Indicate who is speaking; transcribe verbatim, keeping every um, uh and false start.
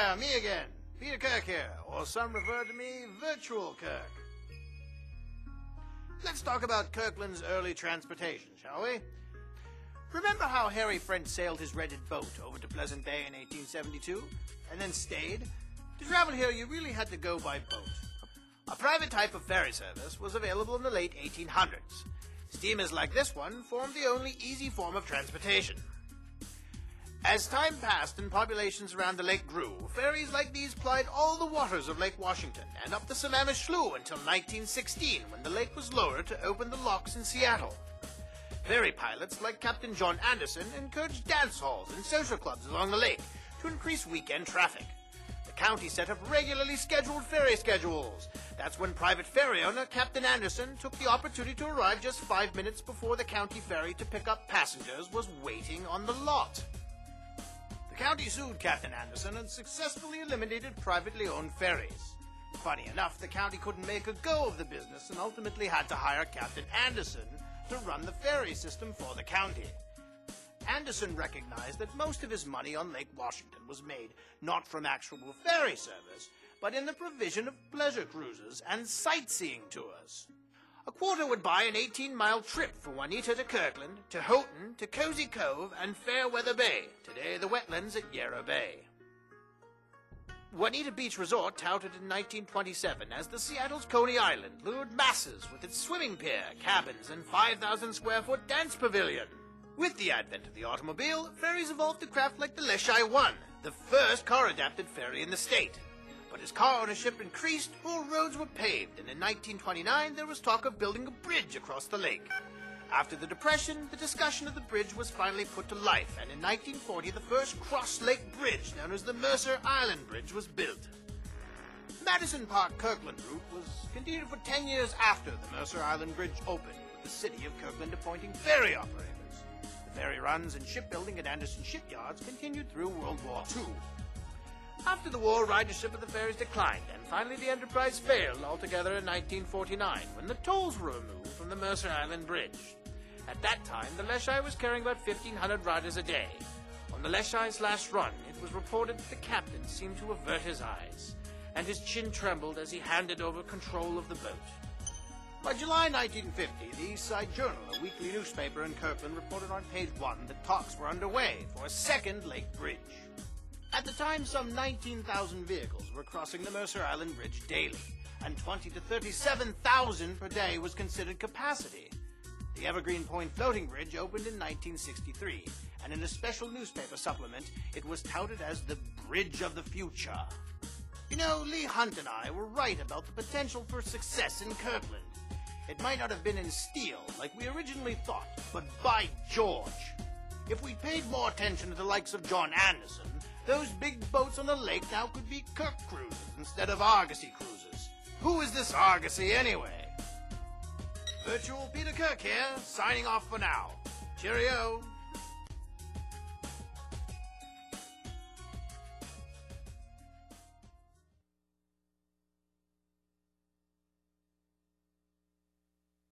Speaker 1: Yeah, me again. Peter Kirk here, or some refer to me, Virtual Kirk. Let's talk about Kirkland's early transportation, shall we? Remember how Harry French sailed his rented boat over to Pleasant Bay in eighteen seventy-two, and then stayed? To travel here, you really had to go by boat. A private type of ferry service was available in the late eighteen hundreds. Steamers like this one formed the only easy form of transportation. As time passed and populations around the lake grew, ferries like these plied all the waters of Lake Washington and up the Sammamish Slough until nineteen sixteen, when the lake was lowered to open the locks in Seattle. Ferry pilots like Captain John Anderson encouraged dance halls and social clubs along the lake to increase weekend traffic. The county set up regularly scheduled ferry schedules. That's when private ferry owner Captain Anderson took the opportunity to arrive just five minutes before the county ferry to pick up passengers was waiting on the lot. The county sued Captain Anderson and successfully eliminated privately owned ferries. Funny enough, the county couldn't make a go of the business and ultimately had to hire Captain Anderson to run the ferry system for the county. Anderson recognized that most of his money on Lake Washington was made not from actual ferry service, but in the provision of pleasure cruises and sightseeing tours. A quarter would buy an eighteen-mile trip from Juanita to Kirkland, to Houghton, to Cozy Cove, and Fairweather Bay, today the wetlands at Yarrow Bay. Juanita Beach Resort, touted in nineteen twenty-seven as the Seattle's Coney Island, lured masses with its swimming pier, cabins, and five thousand square foot dance pavilion. With the advent of the automobile, ferries evolved to craft like the Leshai One, the first car-adapted ferry in the state. But as car ownership increased, more roads were paved, and in nineteen twenty-nine there was talk of building a bridge across the lake. After the Depression, the discussion of the bridge was finally put to life, and in nineteen forty the first cross-lake bridge, known as the Mercer Island Bridge, was built. Madison Park Kirkland route was continued for ten years after the Mercer Island Bridge opened, with the city of Kirkland appointing ferry operators. The ferry runs and shipbuilding at Anderson shipyards continued through World War Two. After the war, ridership of the ferries declined, and finally the enterprise failed altogether in nineteen forty-nine, when the tolls were removed from the Mercer Island Bridge. At that time, the Leshai was carrying about fifteen hundred riders a day. On the Leshai's last run, it was reported that the captain seemed to avert his eyes, and his chin trembled as he handed over control of the boat. By July nineteen fifty, the East Side Journal, a weekly newspaper in Kirkland, reported on page one that talks were underway for a second lake bridge. At the time, some nineteen thousand vehicles were crossing the Mercer Island Bridge daily, and twenty to thirty-seven thousand per day was considered capacity. The Evergreen Point Floating Bridge opened in nineteen sixty-three, and in a special newspaper supplement, it was touted as the Bridge of the Future. You know, Lee Hunt and I were right about the potential for success in Kirkland. It might not have been in steel, like we originally thought, but by George! If we paid more attention to the likes of John Anderson, those big boats on the lake now could be Kirk cruises instead of Argosy cruises. Who is this Argosy anyway? Virtual Peter Kirk here, signing off for now. Cheerio!